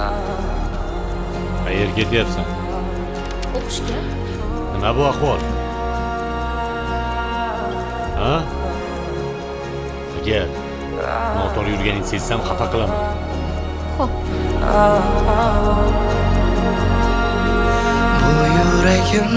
Qayerga ketyapsan? O'qishga. Nima bu ahvol? Ha? Agar noto'g'ri yurganingni sezsam xafa qilaman. Xo'p. Bu yuragim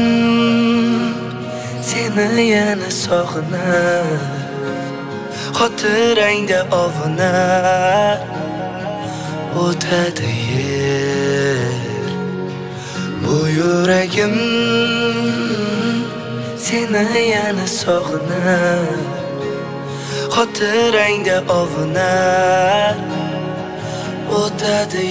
seni yana sog'inar, xotirangda ovunar, o'tadi yer. Bu yuragim seni yana sog'inar, xotirangda ovunar, o'tadi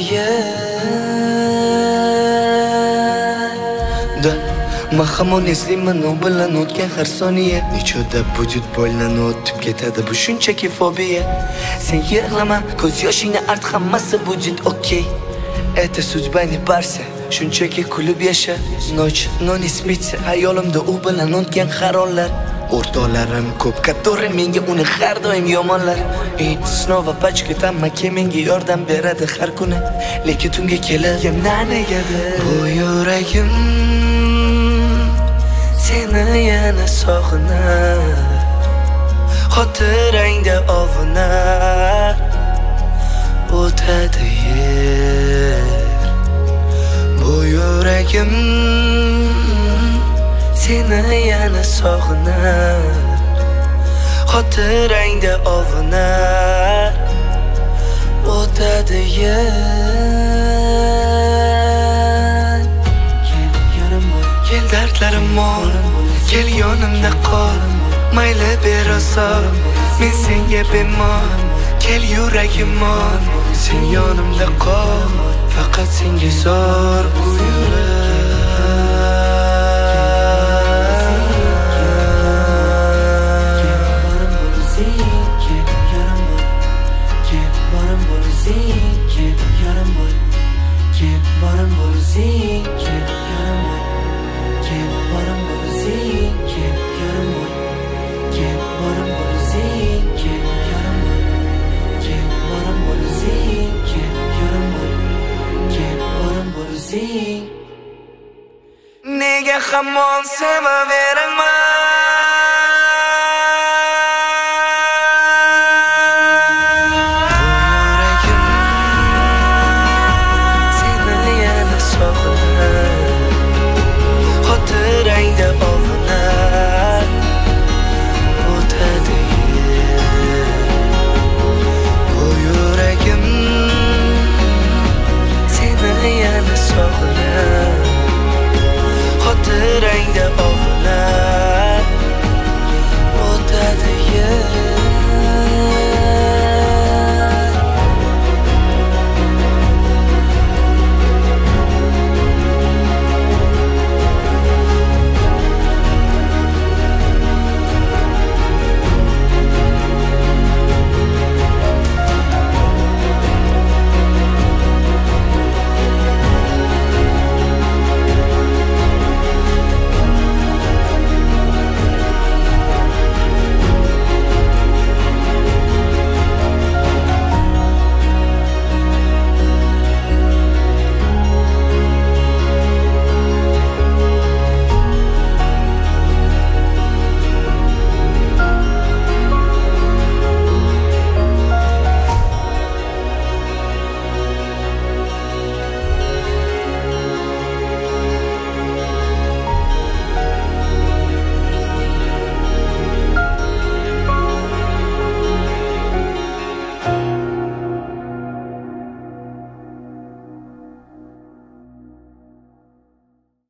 yer. Men hamon eslayman u bilan o'tgan har soniya. Nechada vujud bo'ylan o'tib ketadi bu shunchaki fobiya. Sen yig'lama, ko'z yoshingni art, hammasi vujud okey. Это судьба не парься, shunchaki kulib yasha. Noch не снится, hayolimda u bilan o'tgan har onlar. O'rtoqlarim ko'p, который menga uni har doim yomonlar. Snova pachka tamaki menga yordam beradi har kuni, lekin tunga kelib yana negadi. Bu yuragim seni yana sog'inar, xotirangda ovunar, o'tadi yer. Bu yuragim seni yana sog'inar, xotirangda ovunar, o'tadi yer. Kel dardlarim mol, kel yonimda qol, mayli berosa, men senga bemor. Kel yuragim mol, sen yonimda qol, faqat senga zor bu yurak. Nega hamon sevaveraman? Yuragim seni yana sog'inar,